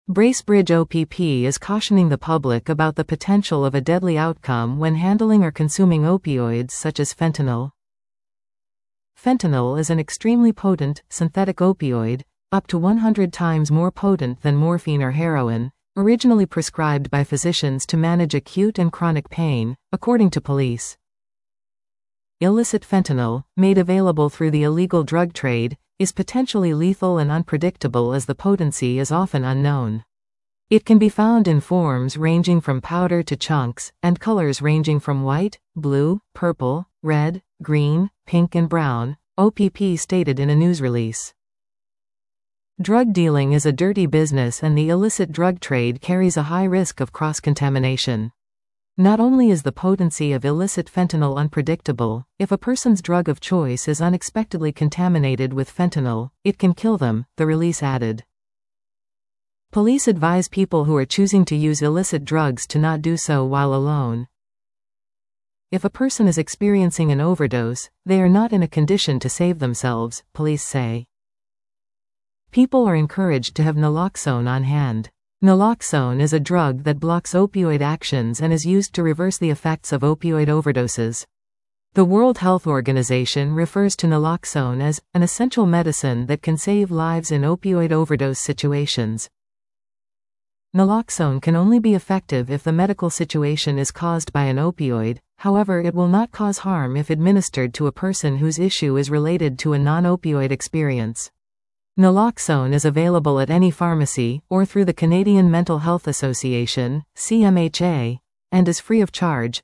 Bracebridge OPP is cautioning the public about the potential of a deadly outcome when handling or consuming opioids such as fentanyl. Fentanyl is an extremely potent, synthetic opioid, up to 100 times more potent than morphine or heroin, originally prescribed by physicians to manage acute and chronic pain, according to police. Illicit fentanyl, made available through the illegal drug trade, is potentially lethal and unpredictable as the potency is often unknown. It can be found in forms ranging from powder to chunks, and colors ranging from white, blue, purple, red, green, pink and brown, OPP stated in a news release. Drug dealing is a dirty business and the illicit drug trade carries a high risk of cross-contamination. Not only is the potency of illicit fentanyl unpredictable, if a person's drug of choice is unexpectedly contaminated with fentanyl, it can kill them, the release added. Police advise people who are choosing to use illicit drugs to not do so while alone. If a person is experiencing an overdose, they are not in a condition to save themselves, police say. People are encouraged to have naloxone on hand. Naloxone is a drug that blocks opioid actions and is used to reverse the effects of opioid overdoses. The World Health Organization refers to naloxone as an essential medicine that can save lives in opioid overdose situations. Naloxone can only be effective if the medical situation is caused by an opioid, however, it will not cause harm if administered to a person whose issue is related to a non-opioid experience. Naloxone is available at any pharmacy, or through the Canadian Mental Health Association, CMHA, and is free of charge.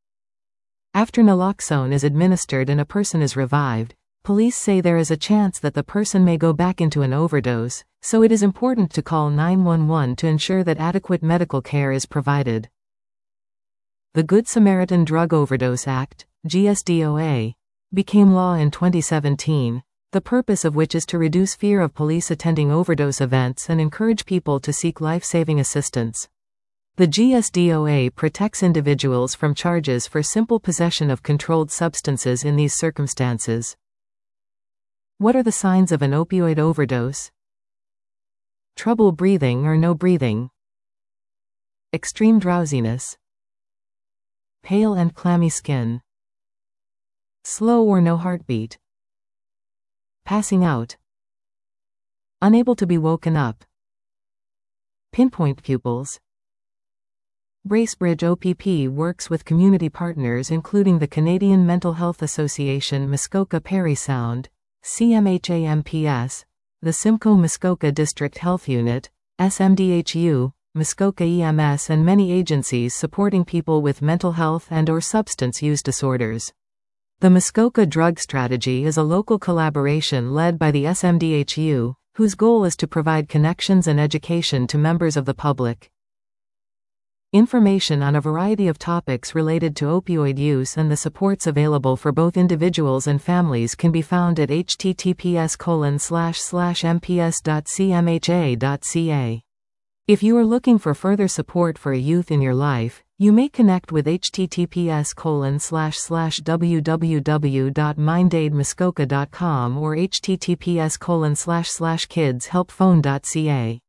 After naloxone is administered and a person is revived, police say there is a chance that the person may go back into an overdose, so it is important to call 911 to ensure that adequate medical care is provided. The Good Samaritan Drug Overdose Act, GSDOA, became law in 2017. The purpose of which is to reduce fear of police attending overdose events and encourage people to seek life-saving assistance. The GSDOA protects individuals from charges for simple possession of controlled substances in these circumstances. What are the signs of an opioid overdose? Trouble breathing or no breathing. Extreme drowsiness. Pale and clammy skin. Slow or no heartbeat. Passing out. Unable to be woken up. Pinpoint pupils. Bracebridge OPP works with community partners including the Canadian Mental Health Association Muskoka Parry Sound, CMHA-MPS, the Simcoe Muskoka District Health Unit, SMDHU, Muskoka EMS and many agencies supporting people with mental health and/or substance use disorders. The Muskoka Drug Strategy is a local collaboration led by the SMDHU, whose goal is to provide connections and education to members of the public. Information on a variety of topics related to opioid use and the supports available for both individuals and families can be found at https://mps.cmha.ca. If you are looking for further support for a youth in your life, you may connect with https://www.mindaidmuskoka.com or https://kidshelpphone.ca.